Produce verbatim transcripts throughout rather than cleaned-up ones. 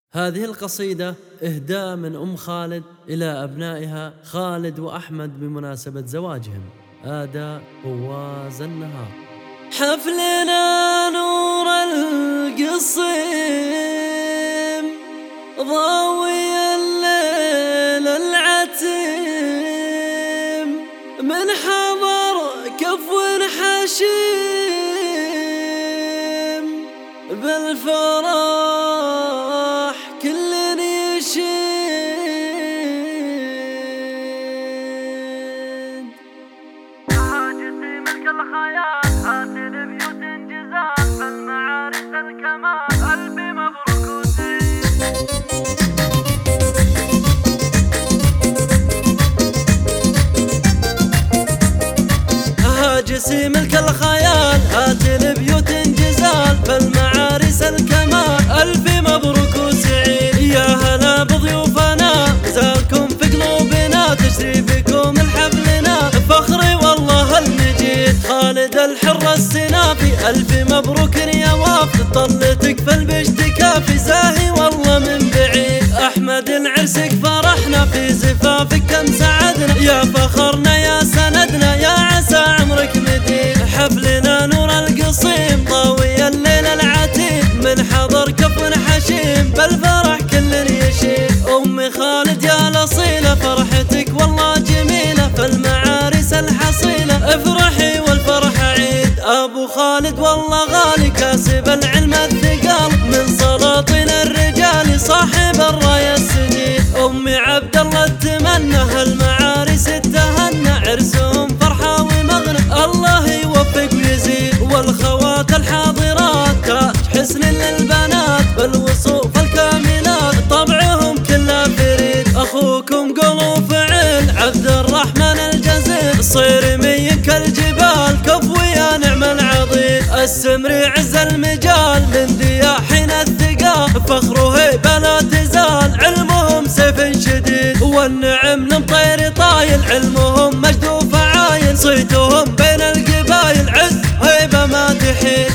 هذه القصيدة إهداء من أم خالد إلى أبنائها خالد وأحمد بمناسبة زواجهم. أداء فواز النهار. حفلنا نور القصيم ضاوي الليل العتيم من حضر كفو حشيم بالفرح كل يشيد حاجتي ملك الخيال هاتي لبيوت انجزال بالمعارف الكمال قلبي مبروك وسعيد. هاجسي ملك الخيال هاتي لبيوت انجزال بالمعارس الكمال ألف مبروك وسعيد. يا هلا بضيوفنا زاركم في قلوبنا تشريفكم الحفلنا فخري والله المجيد. خالد الحر السنافي ألف مبروك يا وافد طلتك في البشت كافي زاهي والله من بعيد. أحمد عرسك فرحنا في زفافك كم سعدنا يا فخرنا يا سندنا يا عسى عمرك مديد. حفلنا نور القصيم ضاوي الليل العتيم من حضر كف حشيم بالفرح كل يشيد. أمي خالد يا الأصيلة فرحتك والله جميلة في المعارس الحصيلة افرحي والفرح عيد. أبو خالد والله غالي كاسب العلم الثقال من سلاطين الرجال صاحب الراية السديد. أمي عبد الله اتمنى هالمعارس التهنى عرسهم فرحة ومغنى الله يوفق ويزيد. والخوات الحاضرات تاج حسن للبنات بالوصوف الكاملات طبعهم كله فريد. أخوكم قلو فعل عبد الرحمن الجزيل صيرمي كالجبال كفو يا نعم العضيد. السمري عز المجال من دياحين الثقال فخره هيبة لا تزال علمهم سيف شديد. والنعم لمطير طايل علمهم مجد وفعايل صيتهم بين القبايل عز هيبة ما تحيد.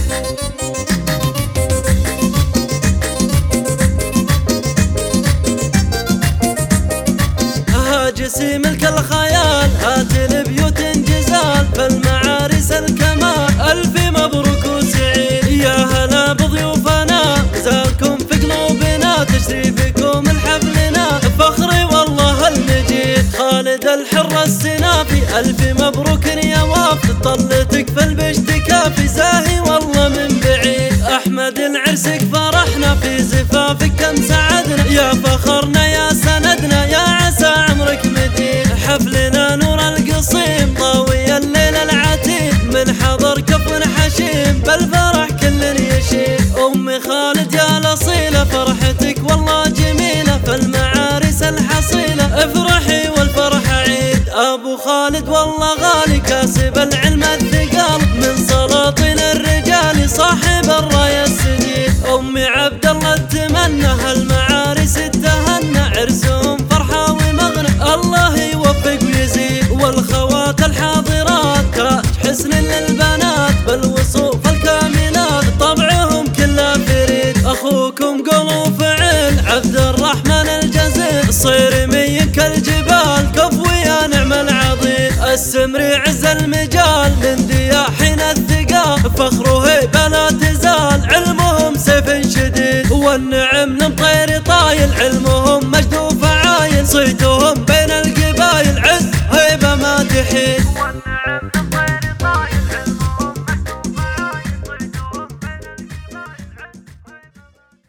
هاجسي ملك الخيال هاتي لبيوت انجزال بالمعارس الكمال ألف مبروك وسعيد. يا هلا بضيوفنا زاركم في قلوبنا تشريفكم الحفلنا فخري والله المجيد. خالد الحر السنافي ألف مبروك يا وافد طلتك في البشت كافي زاهي والله من بعيد. أحمد عرسك فرحنا في زفافك كم سعدنا يا فخرنا يا سندنا يا عسى عمرك مديد. حفلنا نور القصيم ضاوي الليل العتيم من حضر كف حشيم بالفرح كل يشيد. أمي خالد يا الأصيلة فرحتك والله جميلة في المعارس الحصيلة افرحي والفرح عيد. أبو خالد والله غالي كاسب العلم الثقال من سلاطين الرجال صاحب الراية السديد. أمي عبد الله اتمنى هالمعارس التهنى عرسهم فرحة ومغنى الله يوفق ويزيد. والخوات الحاضرات تاج حسن للبنات بالوصوف الكاملات طبعهم كله فريد. أخوكم قلو فعل عبد الرحمن الجزيل صيرمي كالجبال كفو يا نعم العضيد. السمري عز المجال من دياحين الثقال فخره هيبة لا تزال علمهم سيف شديد. والنعم لمطير طايل علمهم مجد وفعايل صيتهم بين القبايل عز هيبة ما تحيد.